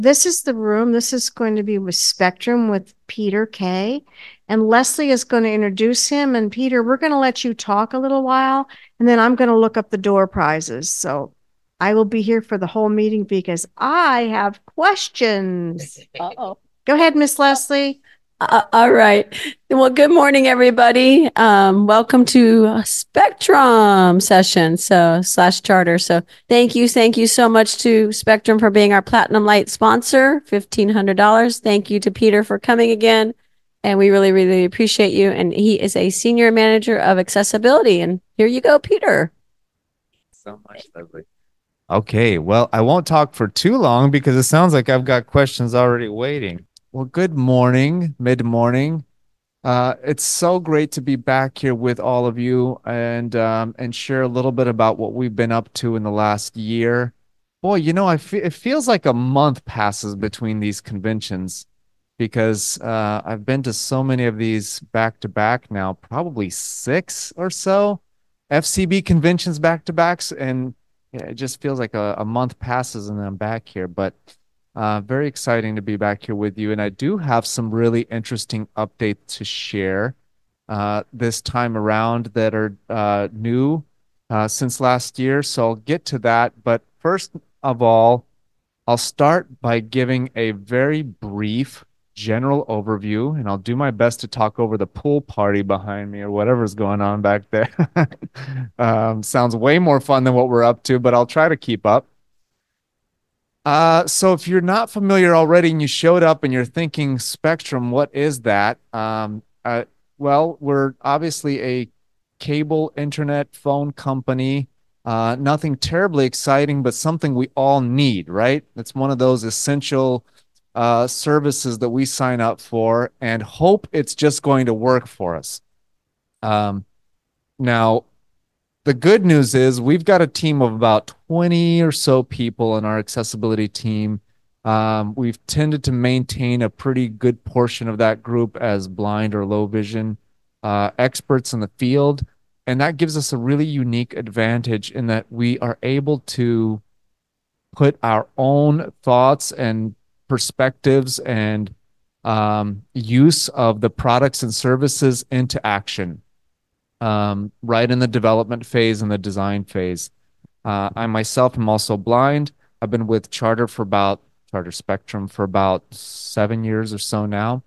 This is the room. This is going to be with Spectrum with Peter Kay. And Leslie is going to introduce him. And Peter, we're going to let you talk a little while, and then I'm going to look up the door prizes. So I will be here for the whole meeting because I have questions. Uh-oh. Go ahead, Miss Leslie. All right. Well, good morning, everybody. Welcome to a Spectrum session, so slash charter. So thank you so much to Spectrum for being our Platinum Light sponsor, $1,500. Thank you to Peter for coming again. And we really, really appreciate you. And he is a senior manager of accessibility. And here you go, Peter. So much, Leslie. Okay, well, I won't talk for too long because it sounds like I've got questions already waiting. Well, good morning, mid-morning. It's so great to be back here with all of you and share a little bit about what we've been up to in the last year. Boy, it feels like a month passes between these conventions because I've been to so many of these back to back now, probably six or so FCB conventions back to backs, and yeah, it just feels like a month passes and I'm back here. But very exciting to be back here with you. And I do have some really interesting updates to share this time around that are new since last year. So I'll get to that. But first of all, I'll start by giving a very brief general overview, and I'll do my best to talk over the pool party behind me or whatever's going on back there. Sounds way more fun than what we're up to, but I'll try to keep up. So if you're not familiar already and you showed up and you're thinking Spectrum, what is that? Well, we're obviously a cable internet phone company. Nothing terribly exciting, but something we all need, right? It's one of those essential services that we sign up for and hope it's just going to work for us. Um, Now, the good news is we've got a team of about 20 or so people in our accessibility team. We've tended to maintain a pretty good portion of that group as blind or low vision experts in the field. And that gives us a really unique advantage in that we are able to put our own thoughts and perspectives and use of the products and services into action right in the development phase and the design phase. I myself am also blind. I've been with Charter Spectrum for about 7 years or so now.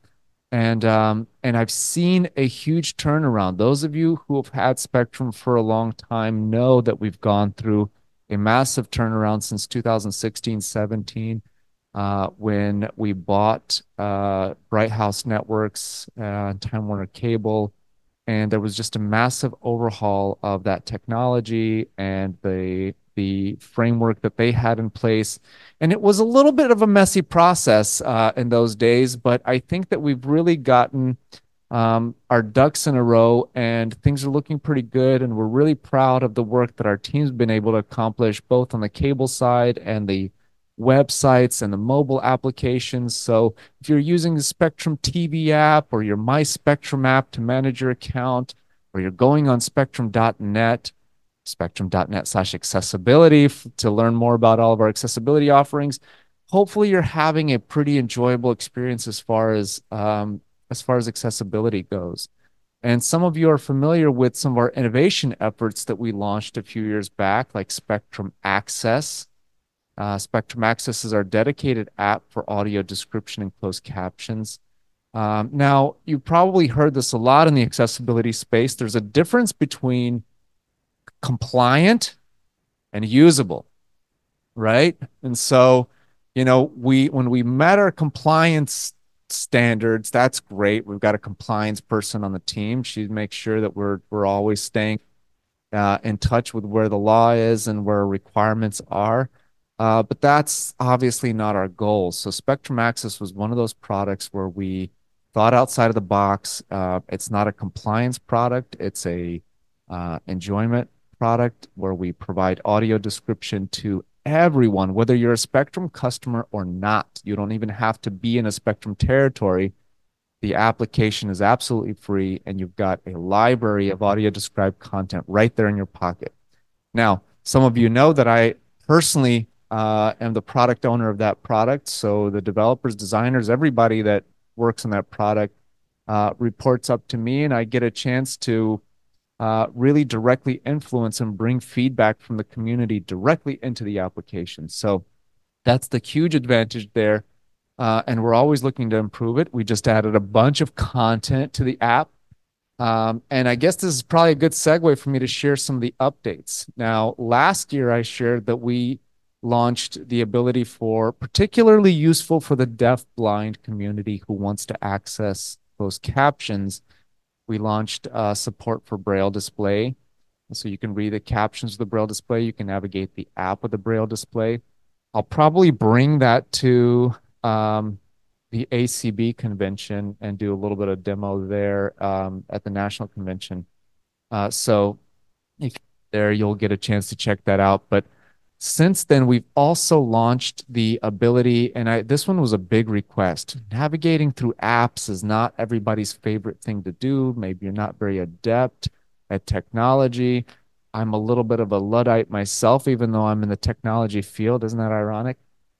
And I've seen a huge turnaround. Those of you who have had Spectrum for a long time know that we've gone through a massive turnaround since 2016, 17, when we bought Bright House Networks, Time Warner Cable, and there was just a massive overhaul of that technology and the framework that they had in place. And it was a little bit of a messy process in those days, but I think that we've really gotten our ducks in a row and things are looking pretty good. And we're really proud of the work that our team's been able to accomplish, both on the cable side and the websites and the mobile applications. So if you're using the Spectrum TV app or your My Spectrum app to manage your account, or you're going on spectrum.net, spectrum.net/accessibility to learn more about all of our accessibility offerings, hopefully you're having a pretty enjoyable experience as far as accessibility goes. And some of you are familiar with some of our innovation efforts that we launched a few years back, like Spectrum Access. Spectrum Access is our dedicated app for audio description and closed captions. Now, you probably heard this a lot in the accessibility space. There's a difference between compliant and usable, right? And so, we when we met our compliance standards, that's great. We've got a compliance person on the team. She makes sure that we're always staying in touch with where the law is and where requirements are. But that's obviously not our goal. So Spectrum Access was one of those products where we thought outside of the box. It's not a compliance product. It's a enjoyment product where we provide audio description to everyone, whether you're a Spectrum customer or not. You don't even have to be in a Spectrum territory. The application is absolutely free, and you've got a library of audio described content right there in your pocket. Now, some of you know that I personally am the product owner of that product. So the developers, designers, everybody that works on that product reports up to me, and I get a chance to really directly influence and bring feedback from the community directly into the application. So that's the huge advantage there. And we're always looking to improve it. We just added a bunch of content to the app. And I guess this is probably a good segue for me to share some of the updates. Now, last year I shared that we launched the ability for particularly useful for the deaf blind community who wants to access closed captions. We launched support for Braille display. So you can read the captions of the Braille display. You can navigate the app with the Braille display. I'll probably bring that to the ACB convention and do a little bit of demo there at the national convention. So if there, you'll get a chance to check that out. But since then, we've also launched the ability, and this one was a big request. Navigating through apps is not everybody's favorite thing to do. Maybe you're not very adept at technology. I'm a little bit of a Luddite myself, even though I'm in the technology field. Isn't that ironic?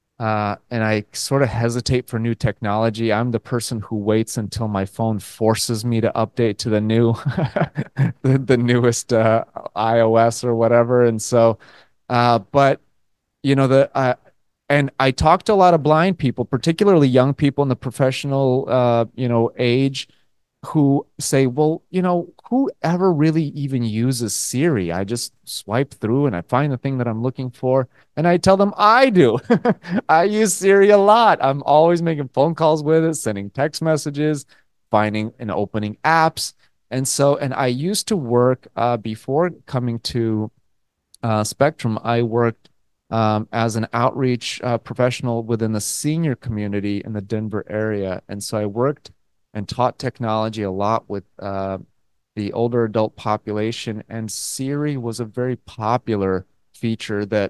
And I sort of hesitate for new technology. I'm the person who waits until my phone forces me to update to the new, the newest iOS or whatever. And so, but you know, and I talk to a lot of blind people, particularly young people in the professional, age, who say, well, who ever really even uses Siri? I just swipe through and I find the thing that I'm looking for. And I tell them I do. I use Siri a lot. I'm always making phone calls with it, sending text messages, finding and opening apps. And I used to work before coming to Spectrum. I worked as an outreach professional within the senior community in the Denver area. And so I worked and taught technology a lot with the older adult population. And Siri was a very popular feature that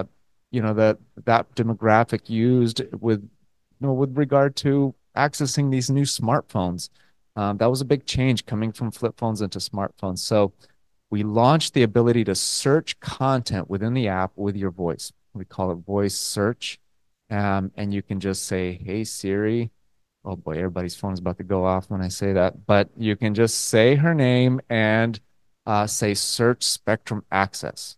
that demographic used with regard to accessing these new smartphones. That was a big change coming from flip phones into smartphones. So we launched the ability to search content within the app with your voice. We call it voice search. And you can just say, hey, Siri. Oh boy, everybody's phone is about to go off when I say that. But you can just say her name and say search Spectrum Access.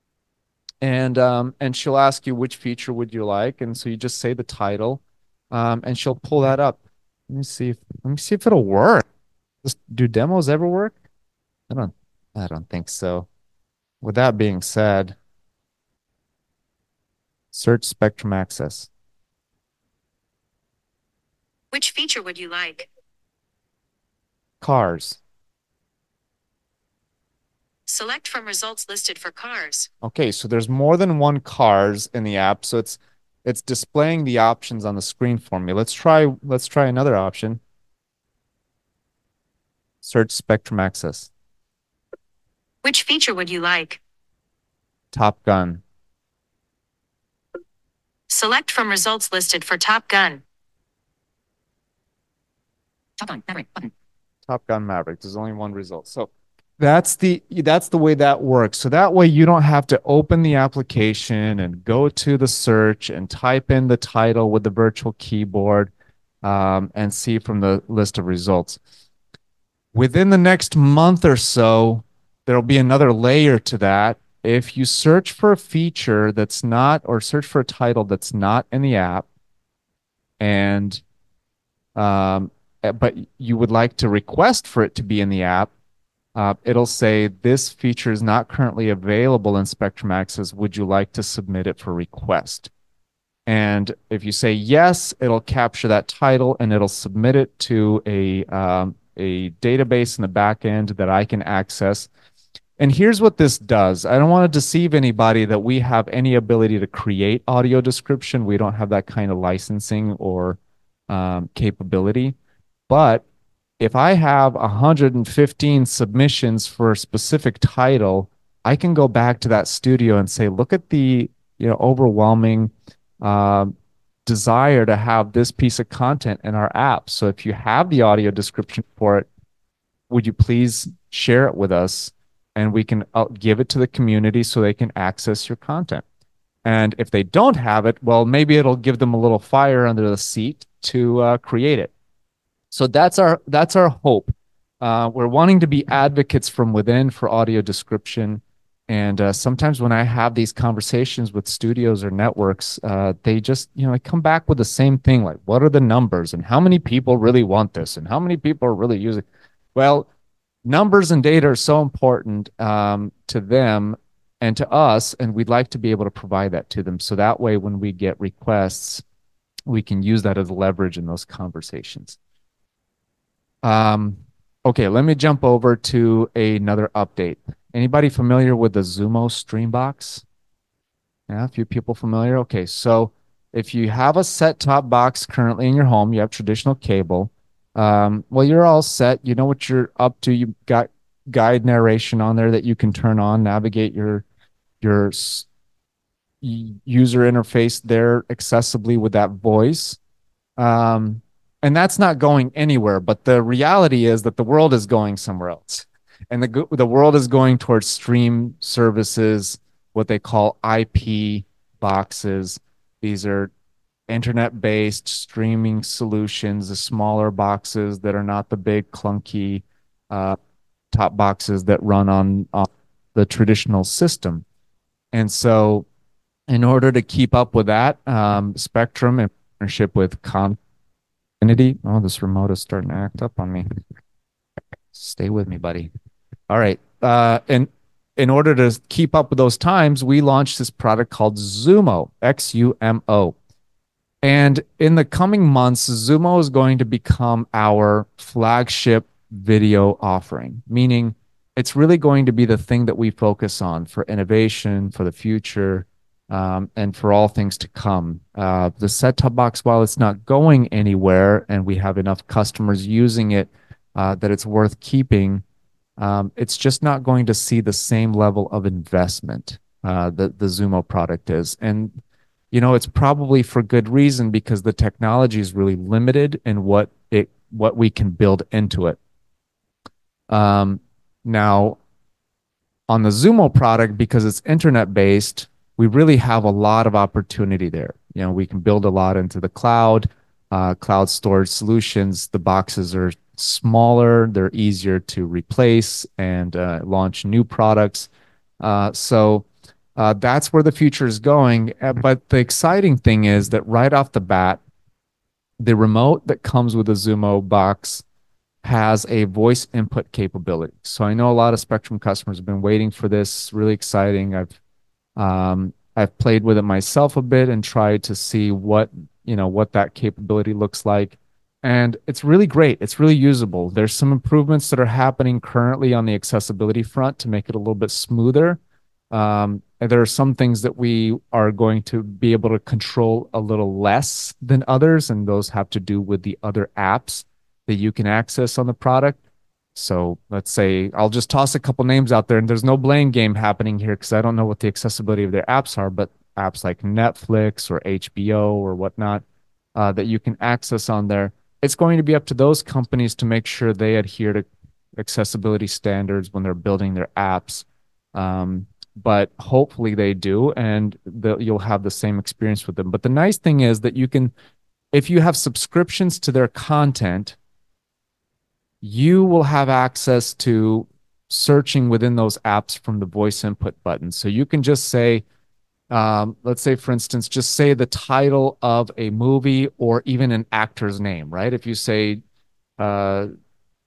And she'll ask you which feature would you like. And so you just say the title, and she'll pull that up. Let me see if it'll work. Do demos ever work? I don't think so. With that being said, search Spectrum Access. Which feature would you like? Cars. Select from results listed for cars. Okay, so there's more than one cars in the app, so it's displaying the options on the screen for me. Let's try another option. Search Spectrum Access. Which feature would you like? Top Gun. Select from results listed for Top Gun. Top Gun Maverick button. Top Gun Maverick. There's only one result. So that's the way that works. So that way you don't have to open the application and go to the search and type in the title with the virtual keyboard and see from the list of results. Within the next month or so, there'll be another layer to that. If you search for a feature that's not, or search for a title that's not in the app, and but you would like to request for it to be in the app, it'll say this feature is not currently available in Spectrum Access. Would you like to submit it for request? And if you say yes, it'll capture that title and it'll submit it to a database in the back end that I can access. And here's what this does. I don't want to deceive anybody that we have any ability to create audio description. We don't have that kind of licensing or capability. But if I have 115 submissions for a specific title, I can go back to that studio and say, look at the overwhelming desire to have this piece of content in our app. So if you have the audio description for it, would you please share it with us? And we can give it to the community so they can access your content. And if they don't have it, well, maybe it'll give them a little fire under the seat to create it. So that's our hope. We're wanting to be advocates from within for audio description. And sometimes when I have these conversations with studios or networks, they just, they come back with the same thing, like, what are the numbers and how many people really want this and how many people are really using? Well, numbers and data are so important to them and to us, and we'd like to be able to provide that to them. So that way, when we get requests, we can use that as leverage in those conversations. Okay, let me jump over to another update. Anybody familiar with the Zumo Streambox? Yeah, a few people familiar. Okay, so if you have a set-top box currently in your home, you have traditional cable. Well, you're all set. You know what you're up to. You've got guide narration on there that you can turn on, navigate your user interface there accessibly with that voice. And that's not going anywhere. But the reality is that the world is going somewhere else. And the world is going towards stream services, what they call IP boxes. These are internet-based streaming solutions, the smaller boxes that are not the big clunky top boxes that run on the traditional system. And so in order to keep up with that, Spectrum, in partnership with Confinity, oh, this remote is starting to act up on me. Stay with me, buddy. All right. And in order to keep up with those times, we launched this product called Xumo, Xumo. And in the coming months, Xumo is going to become our flagship video offering, meaning it's really going to be the thing that we focus on for innovation, for the future, and for all things to come. The set-top box, while it's not going anywhere and we have enough customers using it that it's worth keeping, it's just not going to see the same level of investment that the Xumo product is. And, it's probably for good reason, because the technology is really limited in what we can build into it. Now, on the Xumo product, because it's internet-based, we really have a lot of opportunity there. We can build a lot into the cloud storage solutions. The boxes are smaller, they're easier to replace and launch new products. So that's where the future is going. But the exciting thing is that right off the bat, the remote that comes with the Xumo box has a voice input capability. So I know a lot of Spectrum customers have been waiting for this. Really exciting. I've played with it myself a bit and tried to see what that capability looks like. And it's really great. It's really usable. There's some improvements that are happening currently on the accessibility front to make it a little bit smoother. And there are some things that we are going to be able to control a little less than others, and those have to do with the other apps that you can access on the product. So let's say I'll just toss a couple names out there, and there's no blame game happening here because I don't know what the accessibility of their apps are, but apps like Netflix or HBO or whatnot that you can access on there. It's going to be up to those companies to make sure they adhere to accessibility standards when they're building their apps. But hopefully they do, and you'll have the same experience with them. But the nice thing is that you can, if you have subscriptions to their content, you will have access to searching within those apps from the voice input button. So you can just say, let's say, for instance, just say the title of a movie or even an actor's name, right? If you say George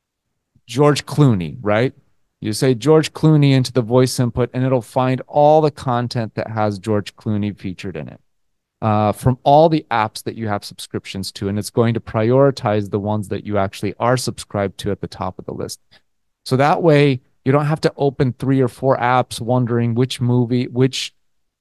Clooney, right? You say George Clooney into the voice input, and it'll find all the content that has George Clooney featured in it from all the apps that you have subscriptions to. And it's going to prioritize the ones that you actually are subscribed to at the top of the list. So that way, you don't have to open 3 or 4 apps wondering which movie, which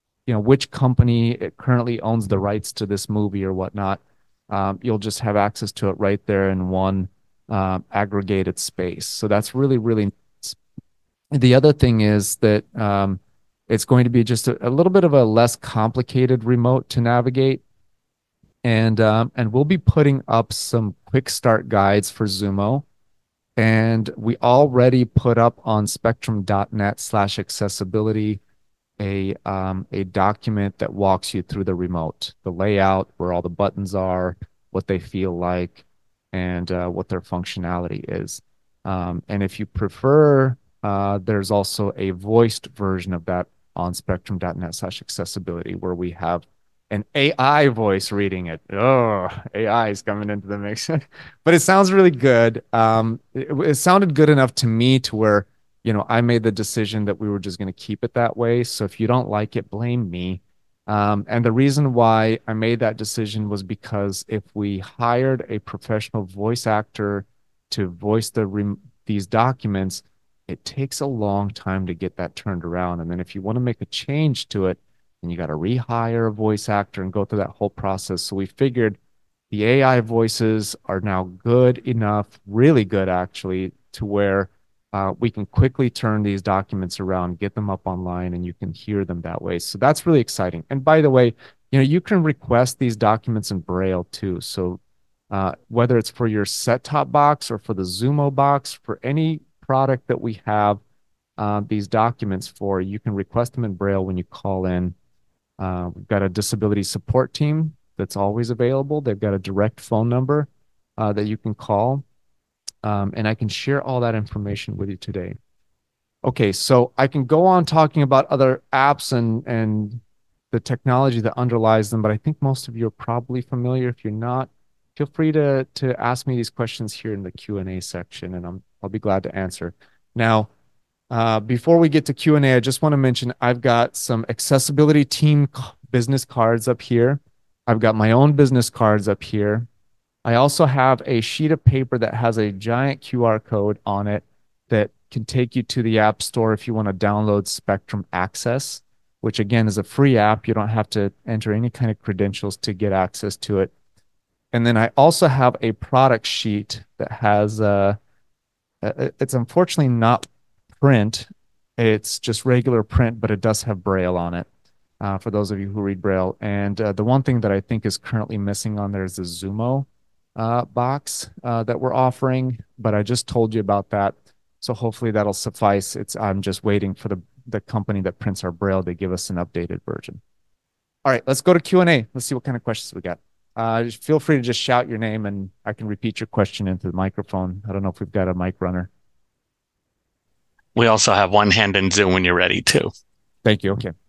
company currently owns the rights to this movie or whatnot. You'll just have access to it right there in one aggregated space. So that's really, really nice. The other thing is that it's going to be just a little bit of a less complicated remote to navigate. And we'll be putting up some quick start guides for Xumo. And we already put up on spectrum.net/accessibility a document that walks you through the remote, the layout, where all the buttons are, what they feel like, and what their functionality is. And if you prefer, there's also a voiced version of that on spectrum.net/accessibility, where we have an AI voice reading it. Oh, AI is coming into the mix. But it sounds really good. It sounded good enough to me to where, I made the decision that we were just going to keep it that way. So if you don't like it, blame me. And the reason why I made that decision was because if we hired a professional voice actor to voice these documents, it takes a long time to get that turned around. And then if you want to make a change to it, then you got to rehire a voice actor and go through that whole process. So we figured the AI voices are now good enough, really good actually, to where we can quickly turn these documents around, get them up online, and you can hear them that way. So that's really exciting. And by the way, you can request these documents in Braille too. So whether it's for your set-top box or for the Zumo box, for any product that we have these documents for, you can request them in Braille when you call in. We've got a disability support team that's always available. They've got a direct phone number that you can call. And I can share all that information with you today. Okay, so I can go on talking about other apps and the technology that underlies them, but I think most of you are probably familiar. If you're not, feel free to ask me these questions here in the Q&A section, and I'll be glad to answer. Now, before we get to Q&A, I just want to mention I've got some accessibility team business cards up here. I've got my own business cards up here. I also have a sheet of paper that has a giant QR code on it that can take you to the App Store if you want to download Spectrum Access, which again is a free app. You don't have to enter any kind of credentials to get access to it. And then I also have a product sheet that has, it's unfortunately not print. It's just regular print, but it does have Braille on it for those of you who read Braille. And the one thing that I think is currently missing on there is the Zumo box that we're offering, but I just told you about that. So hopefully that'll suffice. I'm just waiting for the company that prints our Braille to give us an updated version. All right, let's go to Q&A. Let's see what kind of questions we got. Just feel free to just shout your name and I can repeat your question into the microphone. I don't know if we've got a mic runner. We also have one hand in Zoom when you're ready too. Thank you. Okay.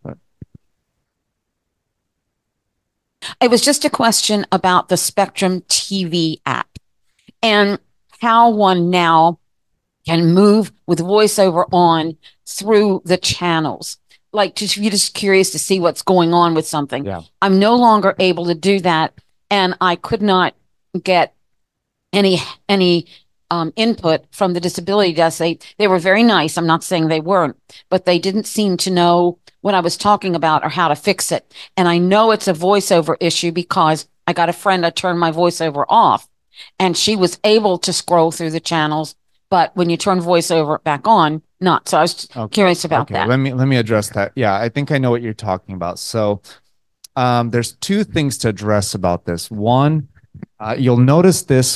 It was just a question about the Spectrum TV app and how one now can move with VoiceOver on through the channels. Like, you're just curious to see what's going on with something. Yeah. I'm no longer able to do that, and I could not get any input from the disability desk. They were very nice. I'm not saying they weren't, but they didn't seem to know what I was talking about or how to fix it. And I know it's a VoiceOver issue because I got a friend, I turned my VoiceOver off and she was able to scroll through the channels. But when you turn VoiceOver back on, not. So I was curious about that. Let me address that. Yeah, I think I know what you're talking about. So there's two things to address about this. One, you'll notice this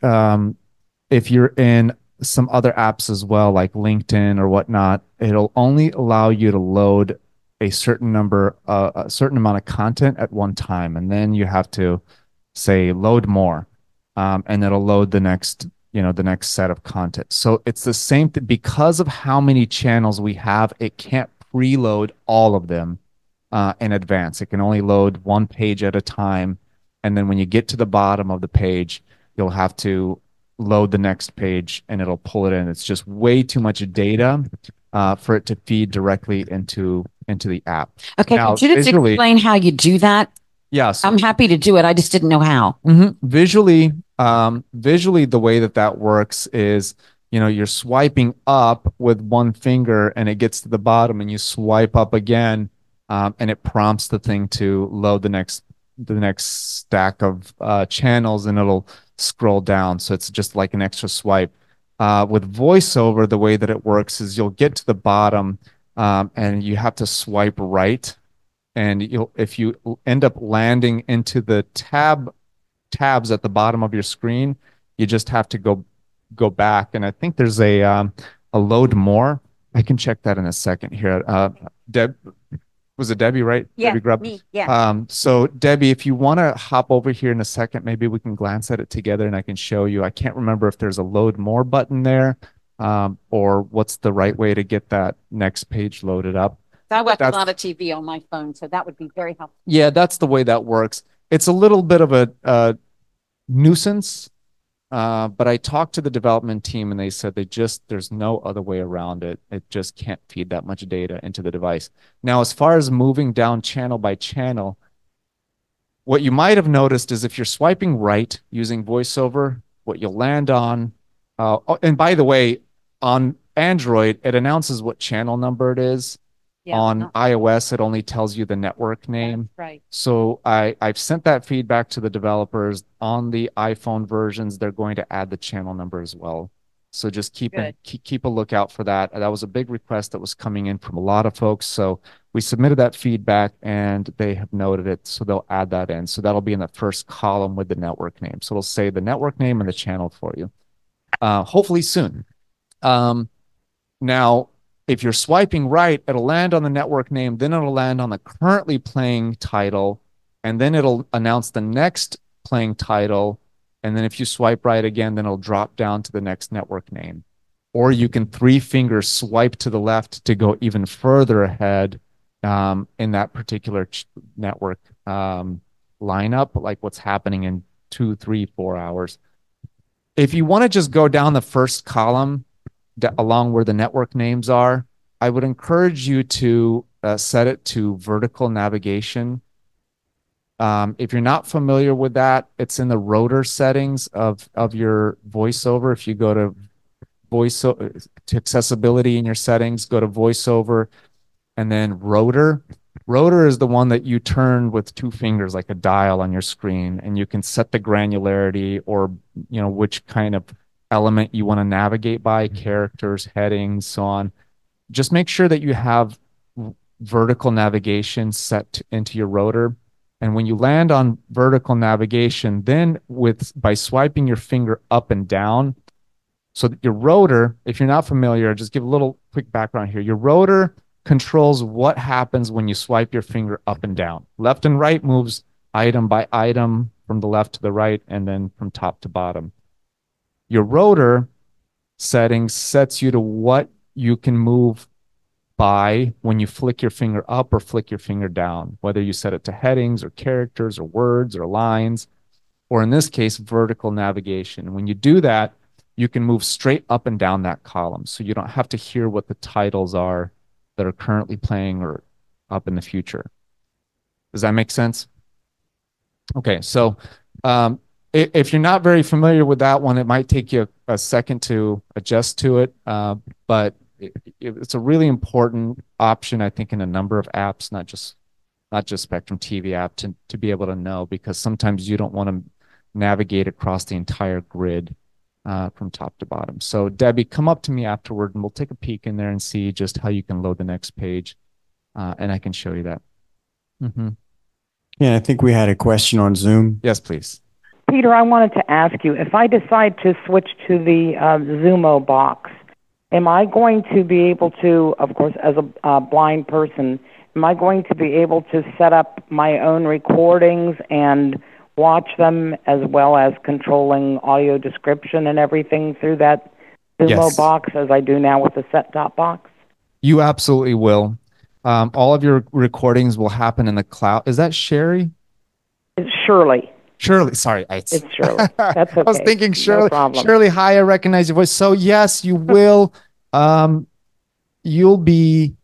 if you're in some other apps as well, like LinkedIn or whatnot. It'll only allow you to load a certain amount of content at one time, and then you have to say load more, and it'll load the next set of content. So it's the same thing. Because of how many channels we have, it can't preload all of them in advance. It can only load one page at a time, and then when you get to the bottom of the page, you'll have to load the next page and it'll pull it in. It's just way too much data for it to feed directly into the app. Okay, now, could you just explain how you do that? Yes. I'm happy to do it. I just didn't know how. Visually, the way that works is, you're swiping up with one finger and it gets to the bottom and you swipe up again, and it prompts the thing to load the next stack of channels, and it'll scroll down. So it's just like an extra swipe. With VoiceOver, the way that it works is you'll get to the bottom and you have to swipe right. And if you end up landing into the tabs at the bottom of your screen, you just have to go back. And I think there's a load more I can check that in a second here. Deb, was it Debbie, right? Debbie Grubb? me, yeah. So Debbie, if you want to hop over here in a second, maybe we can glance at it together and I can show you. I can't remember if there's a load more button there, or what's the right way to get that next page loaded up. I watch a That's- lot of TV on my phone, so that would be very helpful. Yeah, that's the way that works. It's a little bit of a nuisance, but I talked to the development team and they said there's no other way around it. It just can't feed that much data into the device. Now, as far as moving down channel by channel, what you might have noticed is if you're swiping right using VoiceOver, what you'll land on, and by the way, on Android, it announces what channel number it is. On iOS, it only tells you the network name. Right. So I've sent that feedback to the developers. On the iPhone versions, they're going to add the channel number as well. So just keep a lookout for that. That was a big request that was coming in from a lot of folks. So we submitted that feedback and they have noted it. So they'll add that in. So that'll be in the first column with the network name. So it'll say the network name and the channel for you. Hopefully soon. Now, if you're swiping right, it'll land on the network name, then it'll land on the currently playing title, and then it'll announce the next playing title. And then if you swipe right again, then it'll drop down to the next network name. Or you can 3-finger swipe to the left to go even further ahead in that particular network lineup, like what's happening in 2, 3, 4 hours. If you want to just go down the first column, along where the network names are, I would encourage you to set it to vertical navigation. If you're not familiar with that, it's in the rotor settings of your VoiceOver. If you go to to accessibility in your settings, go to VoiceOver and then rotor. Rotor is the one that you turn with 2 fingers like a dial on your screen, and you can set the granularity or which kind of element you want to navigate by, characters, headings, so on. Just make sure that you have vertical navigation set into your rotor. And when you land on vertical navigation, then by swiping your finger up and down, so that your rotor, if you're not familiar, just give a little quick background here. Your rotor controls what happens when you swipe your finger up and down. Left and right moves item by item from the left to the right and then from top to bottom. Your rotor settings sets you to what you can move by when you flick your finger up or flick your finger down, whether you set it to headings or characters or words or lines, or in this case, vertical navigation. When you do that, you can move straight up and down that column. So you don't have to hear what the titles are that are currently playing or up in the future. Does that make sense? Okay, so if you're not very familiar with that one, it might take you a second to adjust to it, but it's a really important option, I think, in a number of apps, not just Spectrum TV app, to be able to know, because sometimes you don't want to navigate across the entire grid from top to bottom. So Debbie, come up to me afterward and we'll take a peek in there and see just how you can load the next page, and I can show you that. Yeah, I think we had a question on Zoom. Yes, please. Peter, I wanted to ask you, if I decide to switch to the Zumo box, am I going to be able to, of course, as a blind person, am I going to be able to set up my own recordings and watch them, as well as controlling audio description and everything through that Zumo box as I do now with the set-top box? You absolutely will. All of your recordings will happen in the cloud. Is that Sherry? It's Shirley. Shirley, sorry. It's Shirley. That's okay. I was thinking Shirley. No problem. Shirley, hi, I recognize your voice. So yes, you will. You'll be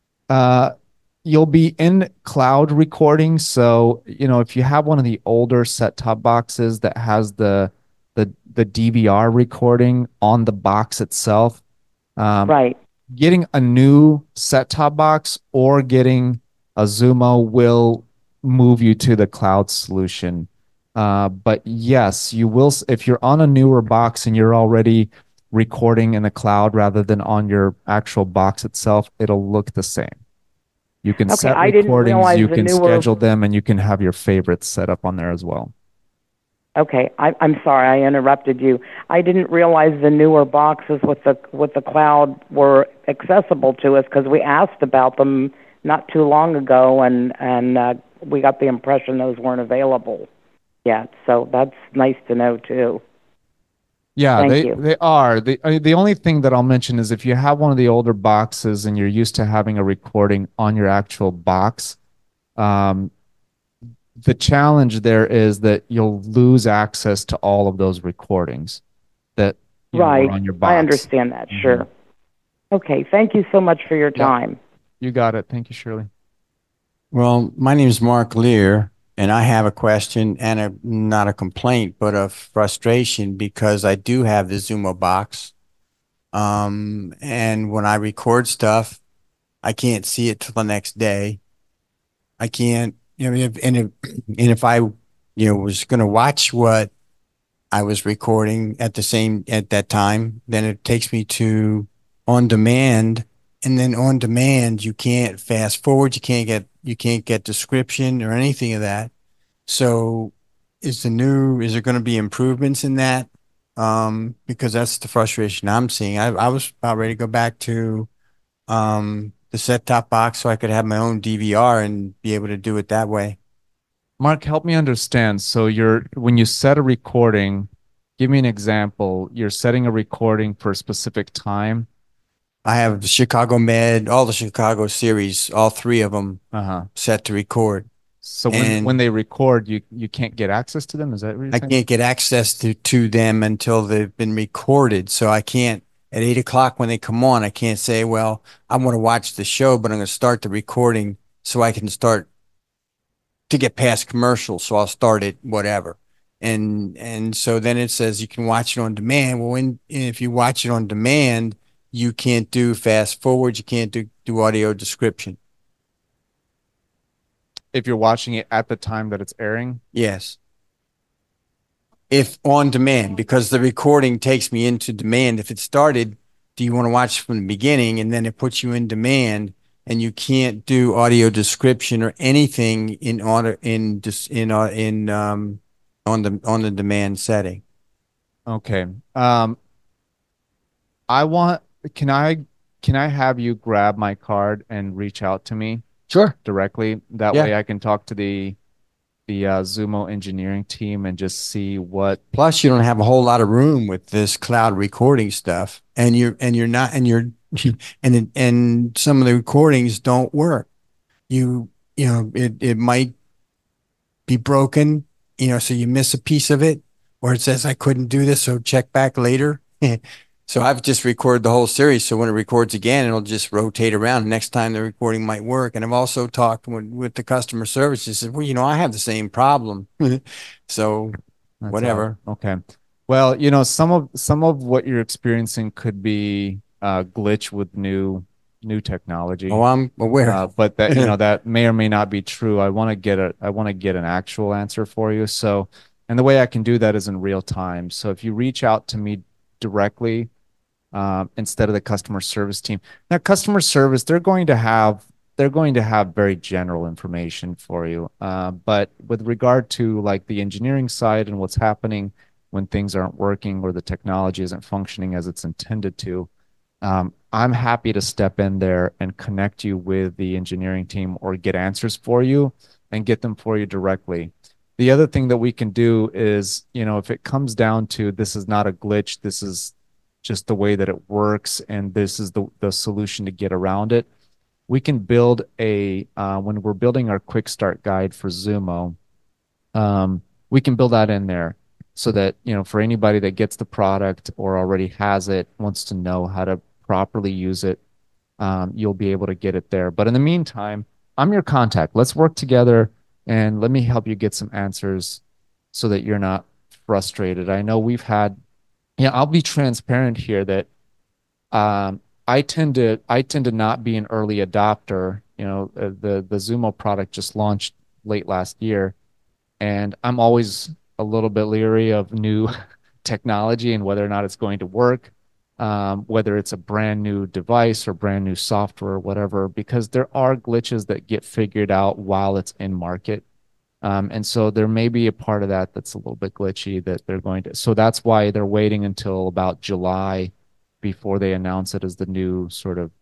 in cloud recording. So, if you have one of the older set-top boxes that has the DVR recording on the box itself, right. Getting a new set-top box or getting a Zumo will move you to the cloud solution. But yes, you will. If you're on a newer box and you're already recording in the cloud rather than on your actual box itself, it'll look the same. You can set recordings, you can schedule them, and you can have your favorites set up on there as well. Okay, I'm sorry I interrupted you. I didn't realize the newer boxes with the cloud were accessible to us because we asked about them not too long ago, and we got the impression those weren't available yet. So that's nice to know too. Yeah, Thank they you. they are. The only thing that I'll mention is if you have one of the older boxes and you're used to having a recording on your actual box, um, the challenge there is that you'll lose access to all of those recordings that Right. were on your I box. understand that. Mhm. Sure. Okay. Thank you so much for your Yeah. time. You got it. Thank you, Shirley. Well, my name is Mark Lear, and I have a question and not a complaint, but a frustration because I do have the Zumo box. And when I record stuff, I can't see it till the next day. I can't, and if I, was going to watch what I was recording at that time, then it takes me to on demand, and then on demand you can't fast forward, you can't get description or anything of that. So is there going to be improvements in that? Because that's the frustration I'm seeing. I was about ready to go back to the set top box so I could have my own DVR and be able to do it that way. Mark, help me understand. So when you set a recording, give me an example. You're setting a recording for a specific time. I have the Chicago Med, all the Chicago series, all three of them Uh-huh. set to record. So when And they record, you can't get access to them? Is that what you're I saying? can't get access to them until they've been recorded. So I can't, at 8 o'clock when they come on, I can't say, well, I want to watch the show, but I'm going to start the recording so I can start to get past commercials. So I'll start it, whatever. And so then it says you can watch it on demand. Well, if you watch it on demand, you can't do fast forward. You can't do audio description. If you're watching it at the time that it's airing? Yes. If on demand, because the recording takes me into demand. If it started, do you want to watch from the beginning? And then it puts you in demand, and you can't do audio description or anything in order in on the demand setting. Okay. I want can I have you grab my card and reach out to me Sure. directly? That Yeah. way I can talk to the Zumo engineering team and just see what. Plus, you don't have a whole lot of room with this cloud recording stuff, and you're not and you're and some of the recordings don't work. It might be broken, so you miss a piece of it, or it says I couldn't do this, so check back later. So I've just recorded the whole series. So when it records again, it'll just rotate around. Next time the recording might work. And I've also talked with the customer service. He said, well, I have the same problem. So That's whatever. Okay. Well, some of what you're experiencing could be a glitch with new technology. Oh, I'm aware. But that that may or may not be true. I want to get an actual answer for you. So, and the way I can do that is in real time. So if you reach out to me directly, instead of the customer service team. Now, customer service, they're going to have very general information for you. But with regard to like the engineering side and what's happening when things aren't working or the technology isn't functioning as it's intended to, I'm happy to step in there and connect you with the engineering team or get answers for you and get them for you directly. The other thing that we can do is, if it comes down to this is not a glitch, this is just the way that it works, and this is the solution to get around it. We can build when we're building our quick start guide for Zumo, we can build that in there so that, for anybody that gets the product or already has it, wants to know how to properly use it, you'll be able to get it there. But in the meantime, I'm your contact. Let's work together and let me help you get some answers so that you're not frustrated. I know I'll be transparent here that I tend to not be an early adopter. The Zumo product just launched late last year, and I'm always a little bit leery of new technology and whether or not it's going to work, whether it's a brand new device or brand new software or whatever, because there are glitches that get figured out while it's in market. And so there may be a part of that that's a little bit glitchy that they're going to. So that's why they're waiting until about July before they announce it as the new sort of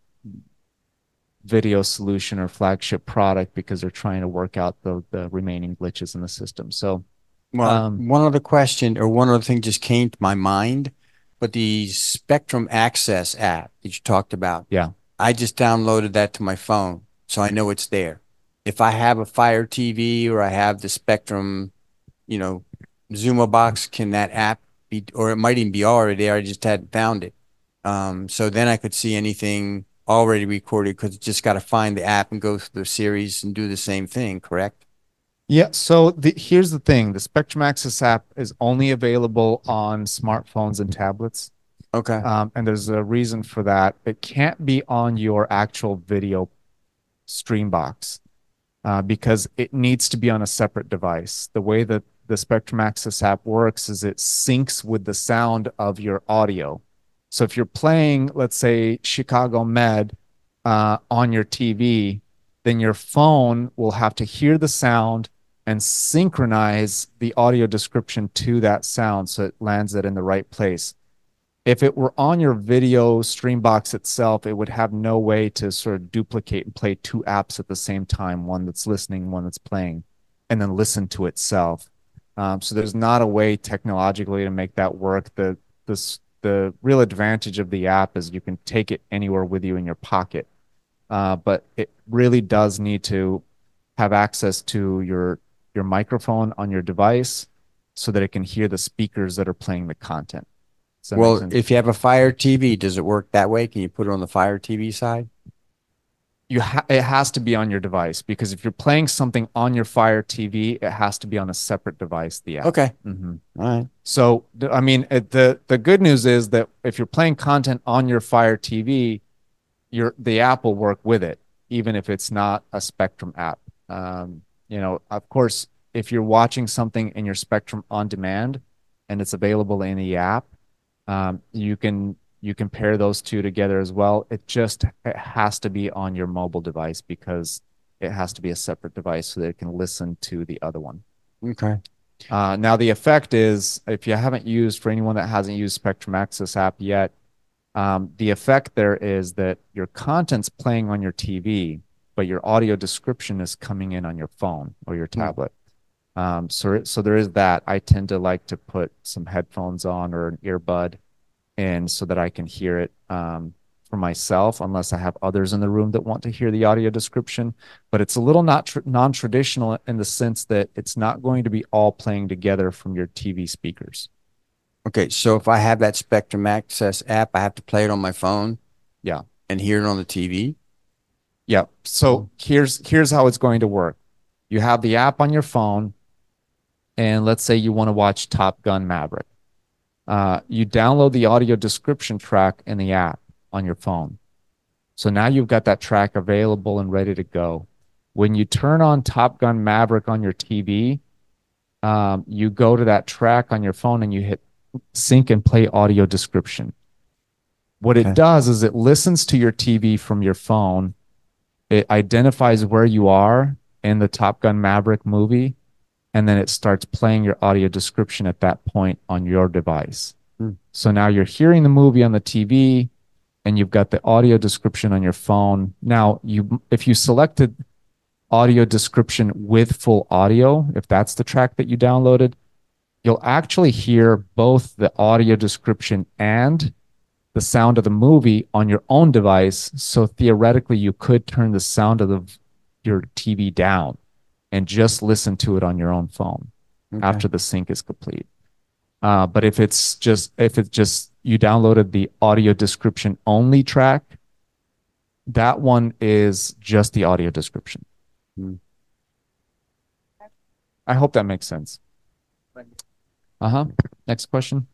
video solution or flagship product, because they're trying to work out the remaining glitches in the system. So, Well, one other question or one other thing just came to my mind, but the Spectrum Access app that you talked about, yeah. I just downloaded that to my phone, so I know it's there. If I have a Fire TV or I have the Spectrum, Zumo box, can that app be, or it might even be already there, I just hadn't found it. So then I could see anything already recorded because it's just got to find the app and go through the series and do the same thing, correct? Yeah, so here's the thing. The Spectrum Access app is only available on smartphones and tablets. Okay. And there's a reason for that. It can't be on your actual video stream box because it needs to be on a separate device. The way that the Spectrum Access app works is it syncs with the sound of your audio. So if you're playing, let's say, Chicago Med on your TV, then your phone will have to hear the sound and synchronize the audio description to that sound so it lands it in the right place. If it were on your video stream box itself, it would have no way to sort of duplicate and play two apps at the same time, one that's listening, one that's playing, and then listen to itself. So there's not a way technologically to make that work. The real advantage of the app is you can take it anywhere with you in your pocket. But it really does need to have access to your microphone on your device so that it can hear the speakers that are playing the content. Well, if you have a Fire TV, does it work that way? Can you put it on the Fire TV side? It has to be on your device, because if you're playing something on your Fire TV, it has to be on a separate device, the app. Okay. Mm-hmm. All right. So, I mean, the good news is that if you're playing content on your Fire TV, the app will work with it, even if it's not a Spectrum app. Of course, if you're watching something in your Spectrum on demand and it's available in the app, you can pair those two together as well. It has to be on your mobile device because it has to be a separate device so that it can listen to the other one. Okay. Now the effect is, if you haven't used, for anyone that hasn't used Spectrum Access app yet, the effect there is that your content's playing on your TV, but your audio description is coming in on your phone or your tablet. So there is that. I tend to like to put some headphones on or an earbud in so that I can hear it for myself, unless I have others in the room that want to hear the audio description. But it's a little non-traditional in the sense that it's not going to be all playing together from your TV speakers. Okay, so if I have that Spectrum Access app, I have to play it on my phone. Yeah. And hear it on the TV. Yeah. So here's how it's going to work. You have the app on your phone, and let's say you want to watch Top Gun Maverick. You download the audio description track in the app on your phone. So now you've got that track available and ready to go. When you turn on Top Gun Maverick on your TV, you go to that track on your phone and you hit sync and play audio description. What it does is it listens to your TV from your phone. It identifies where you are in the Top Gun Maverick movie, and then it starts playing your audio description at that point on your device. So now you're hearing the movie on the TV, and you've got the audio description on your phone. Now, if you selected audio description with full audio, if that's the track that you downloaded, you'll actually hear both the audio description and the sound of the movie on your own device. So theoretically, you could turn the sound of your TV down and just listen to it on your own phone after the sync is complete. But if it's just you downloaded the audio description only track, that one is just the audio description. I hope that makes sense. Next question.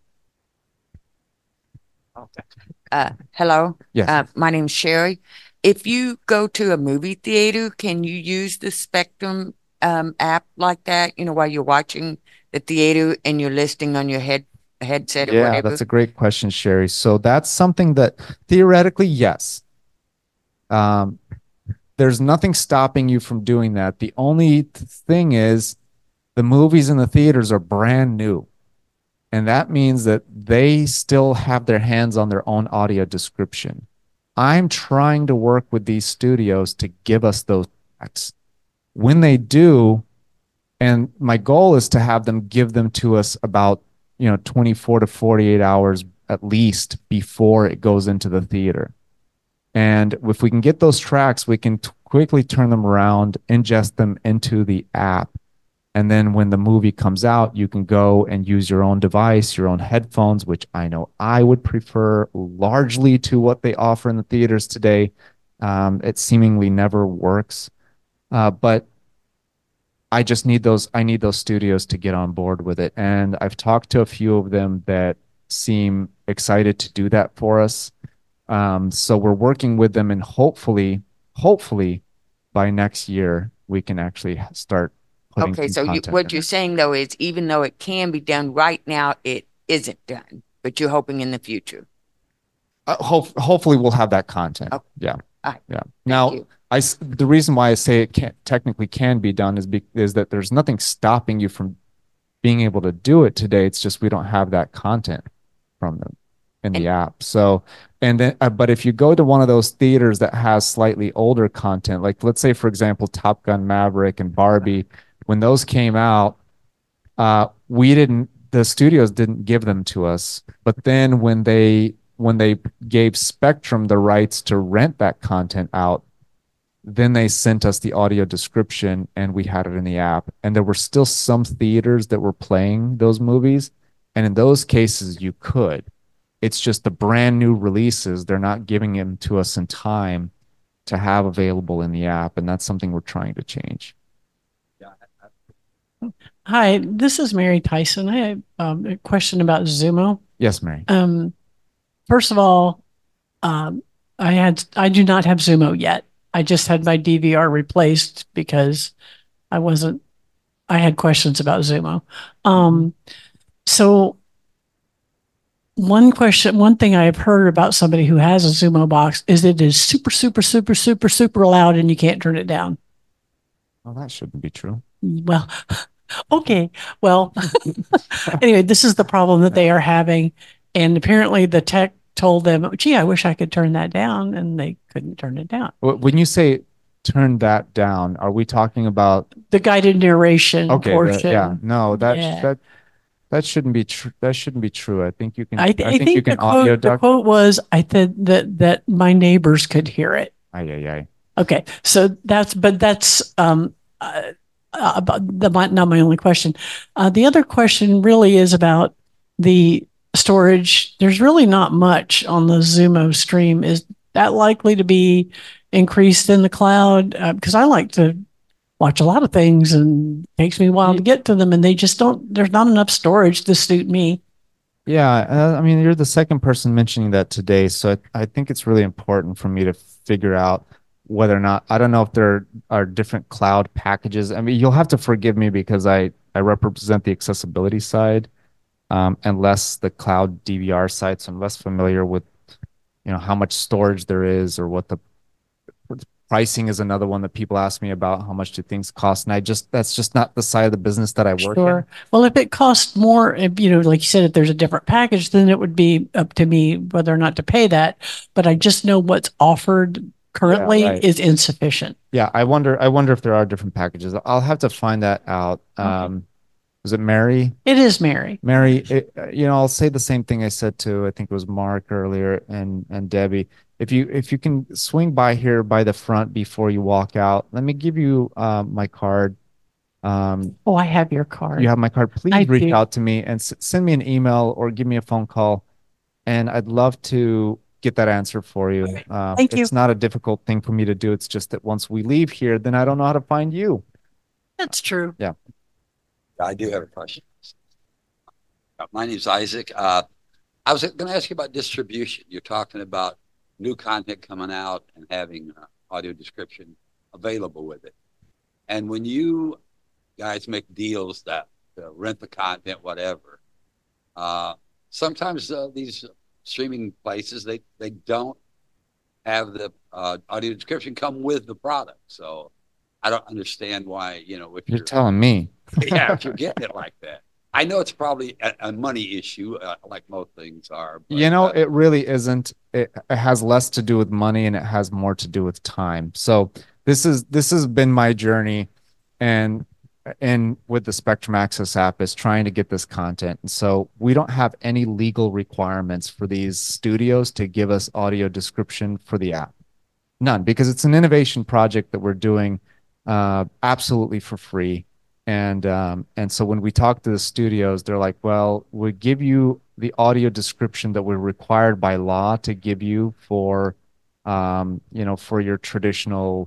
Hello. Yes. My name's Sherry. If you go to a movie theater, can you use the Spectrum app like that? While you're watching the theater and you're listening on your headset or whatever. Yeah, that's a great question, Sherry. So that's something that theoretically, yes. There's nothing stopping you from doing that. The only thing is The movies in the theaters are brand new. And that means that they still have their hands on their own audio description. I'm trying to work with these studios to give us those tracks. When they do, and my goal is to have them give them to us about 24 to 48 hours at least before it goes into the theater. And if we can get those tracks, we can quickly turn them around, ingest them into the app. And then when the movie comes out, you can go and use your own device, your own headphones, which I know I would prefer largely to what they offer in the theaters today. It seemingly never works. But I just need I need those studios to get on board with it. And I've talked to a few of them that seem excited to do that for us. So we're working with them, and hopefully by next year, we can actually start putting Okay, some so content what in you're there. saying though is even though it can be done right now, it isn't done, but you're hoping in the future. Hopefully we'll have that content. Okay. Yeah. All right. Yeah. Now, you. the reason why I say it technically can be done is that there's nothing stopping you from being able to do it today. It's just we don't have that content from them in the app. So, and then, but if you go to one of those theaters that has slightly older content, like let's say, for example, Top Gun Maverick and Barbie, when those came out, the studios didn't give them to us. But then when they gave Spectrum the rights to rent that content out, then they sent us the audio description and we had it in the app. And there were still some theaters that were playing those movies. And in those cases, you could. It's just the brand new releases, they're not giving them to us in time to have available in the app. And that's something we're trying to change. Hi, this is Mary Tyson. I have a question about Zumo. Yes, Mary. First of all, I do not have Zumo yet. I just had my DVR replaced because I had questions about Zumo. So one thing I have heard about somebody who has a Zumo box is it is super, super, super, super, super loud and you can't turn it down. Well, that shouldn't be true. Well, okay. Well, anyway, this is the problem that they are having. And apparently the tech told them, gee, I wish I could turn that down. And they couldn't turn it down. When you say turn that down, are we talking about the guided narration portion? Yeah, no, Yeah. that shouldn't be true. That shouldn't be true. I think you can. I think you can the audio quote, the duck. quote was, I said that my neighbors could hear it. Aye. Okay. So that's not my only question. The other question really is about the storage. There's really not much on the Zumo stream. Is that likely to be increased in the cloud? Because I like to watch a lot of things and it takes me a while to get to them and there's not enough storage to suit me. Yeah, I mean, you're the second person mentioning that today, so I think it's really important for me to figure out whether or not, I don't know if there are different cloud packages. I mean, you'll have to forgive me because I represent the accessibility side, and less the cloud DVR side, so I'm less familiar with, how much storage there is or what the pricing is. Another one that people ask me about, how much do things cost? And that's just not the side of the business that I work in. Well, if it costs more, like you said, if there's a different package, then it would be up to me whether or not to pay that. But I just know what's offered currently is insufficient. Yeah, I wonder if there are different packages. I'll have to find that out. Okay. Is it Mary? It is Mary. Mary, I'll say the same thing I said to, I think it was Mark earlier and Debbie. If you can swing by here by the front before you walk out, let me give you my card. I have your card. You have my card. Please reach out to me and send me an email or give me a phone call, and I'd love to get that answer for you. Thank you. It's not a difficult thing for me to do. It's just that once we leave here, then I don't know how to find you. That's true. Yeah. I do have a question. My name is Isaac. I was going to ask you about distribution. You're talking about new content coming out and having audio description available with it. And when you guys make deals that rent the content, whatever, sometimes these streaming places, they don't have the audio description come with the product. So I don't understand why, if you're telling me. Yeah, if you're getting it like that. I know it's probably a money issue, like most things are. But, It really isn't. It has less to do with money and it has more to do with time. So this has been my journey, and with the Spectrum Access app is trying to get this content. And so we don't have any legal requirements for these studios to give us audio description for the app. None, because it's an innovation project that we're doing absolutely for free. And so when we talk to the studios, they're like, well, we give you the audio description that we're required by law to give you for, for your traditional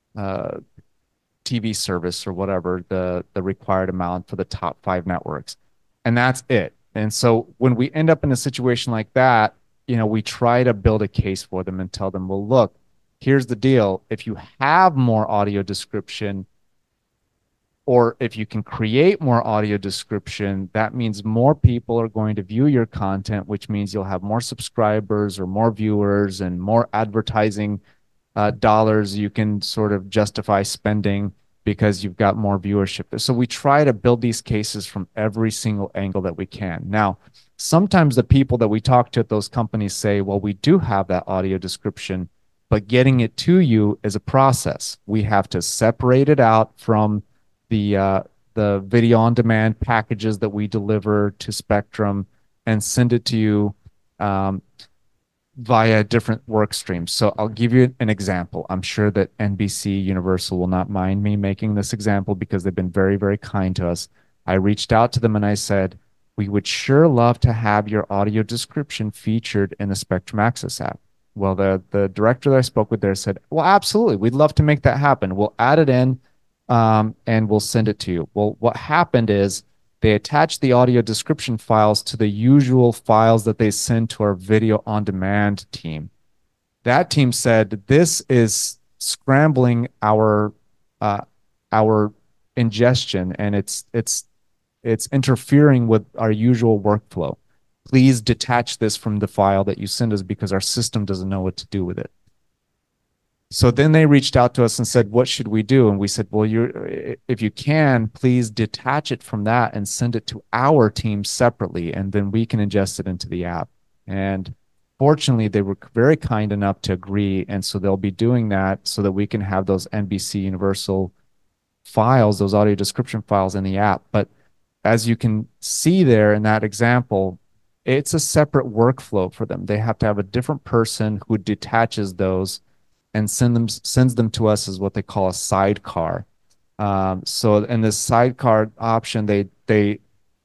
TV service or whatever, the required amount for the top 5 networks. And that's it. And so when we end up in a situation like that, we try to build a case for them and tell them, well, look, here's the deal. If you have more audio description, or if you can create more audio description, that means more people are going to view your content, which means you'll have more subscribers or more viewers and more advertising dollars you can sort of justify spending because you've got more viewership. So we try to build these cases from every single angle that we can. Now, sometimes the people that we talk to at those companies say, well, we do have that audio description, but getting it to you is a process. We have to separate it out from the video on demand packages that we deliver to Spectrum and send it to you via different work streams. So I'll give you an example. I'm sure that NBC Universal will not mind me making this example because they've been very, very kind to us. I reached out to them and I said, we would sure love to have your audio description featured in the Spectrum Access app. Well, the director that I spoke with there said, well, absolutely. We'd love to make that happen. We'll add it in and we'll send it to you. Well, what happened is they attached the audio description files to the usual files that they send to our video on demand team. That team said, this is scrambling our ingestion and it's interfering with our usual workflow. Please detach this from the file that you send us because our system doesn't know what to do with it. So then they reached out to us and said, what should we do? And we said, well, if you can, please detach it from that and send it to our team separately, and then we can ingest it into the app. And fortunately, they were very kind enough to agree. And so they'll be doing that so that we can have those NBC Universal files, those audio description files in the app. But as you can see there in that example, it's a separate workflow for them. They have to have a different person who detaches those and sends them to us as what they call a sidecar. So in this sidecar option, they've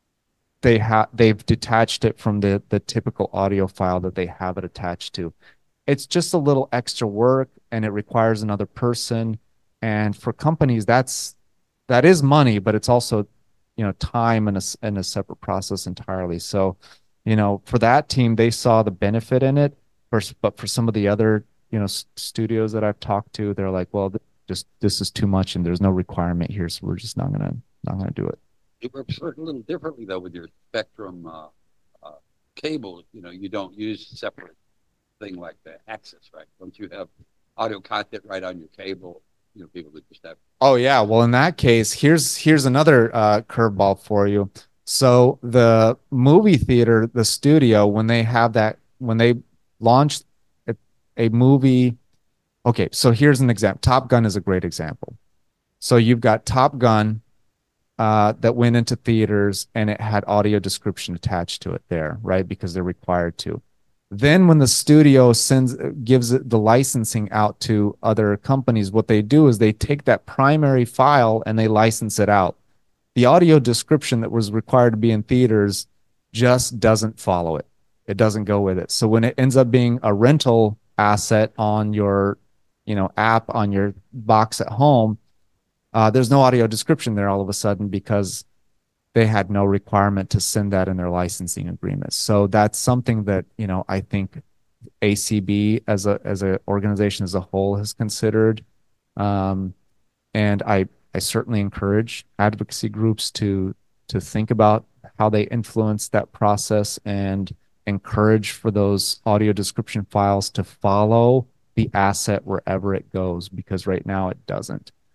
detached it from the typical audio file that they have it attached to. It's just a little extra work and it requires another person. And for companies, that is money, but it's also time and a separate process entirely. So for that team, they saw the benefit in it. But for some of the other studios that I've talked to, they're like, well, this is too much and there's no requirement here, so we're just not gonna do it. It works a little differently though with your Spectrum cable. You don't use a separate thing like the access, right? Don't you have audio content right on your cable? People that just have. Oh yeah, well in that case, here's another curveball for you. So the movie theater, the studio, when they launched a movie. Okay, so here's an example. Top Gun is a great example. So you've got Top Gun that went into theaters and it had audio description attached to it there, right? Because they're required to. Then when the studio gives the licensing out to other companies, what they do is they take that primary file and they license it out. The audio description that was required to be in theaters just doesn't follow it. It doesn't go with it. So when it ends up being a rental asset on your app on your box at home, there's no audio description there all of a sudden because they had no requirement to send that in their licensing agreement. So that's something that I think ACB as a organization as a whole has considered, and I certainly encourage advocacy groups to think about how they influence that process and encourage for those audio description files to follow the asset wherever it goes, because right now it doesn't.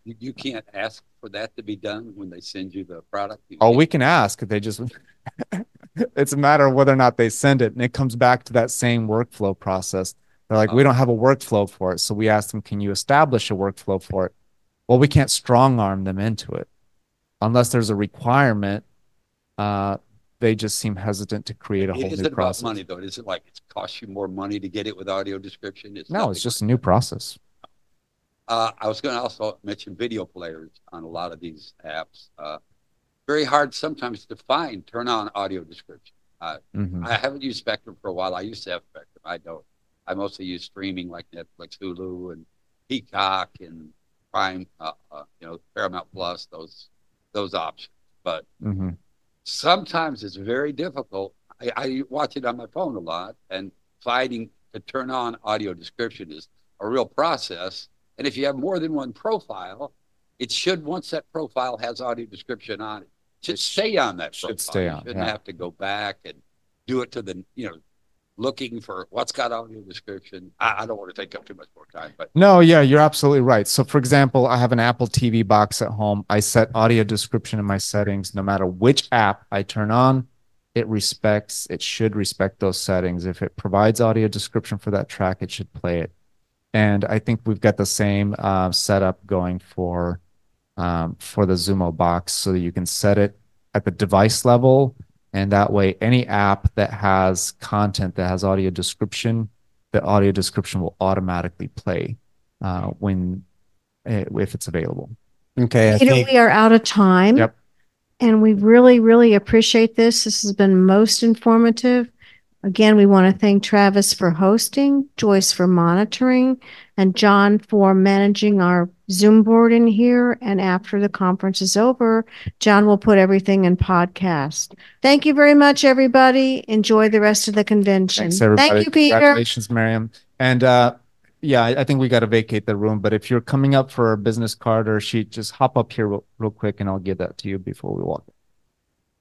you can't ask for that to be done when they send you the product. Oh, we can ask. They just, it's a matter of whether or not they send it. And it comes back to that same workflow process. They're like, we don't have a workflow for it. So we asked them, can you establish a workflow for it? Well, we can't strong arm them into it unless there's a requirement. They just seem hesitant to create a whole new process. About money though. Is it like it costs you more money to get it with audio description? No, it's just a new process. I was going to also mention video players on a lot of these apps. Very hard sometimes to find turn on audio description. I haven't used Spectrum for a while. I used to have Spectrum. I don't. I mostly use streaming like Netflix, Hulu, and Peacock, and Prime. Paramount Plus. Those options. But sometimes it's very difficult. I watch it on my phone a lot, and finding to turn on audio description is a real process. And if you have more than one profile, it should, once that profile has audio description on it, should stay on that profile. Should stay on. You shouldn't have to go back and do it to the, looking for what's got audio description. I don't want to take up too much more time, but no, yeah, you're absolutely right. So for example, I have an Apple TV box at home. I set audio description in my settings. No matter which app I turn on, it should respect those settings. If it provides audio description for that track, it should play it. And I think we've got the same setup going for the Zumo box, so that you can set it at the device level, and that way any app that has content that has audio description, the audio description will automatically play if it's available. Okay, We are out of time. Yep. And we really, really appreciate this. This has been most informative. Again, we want to thank Travis for hosting, Joyce for monitoring, and John for managing our Zoom board in here. And after the conference is over, John will put everything in podcast. Thank you very much, everybody. Enjoy the rest of the convention. Thanks, everybody. Thank you, Peter. Congratulations, Miriam. And yeah, I think we got to vacate the room. But if you're coming up for a business card or a sheet, just hop up here real quick, and I'll give that to you before we walk.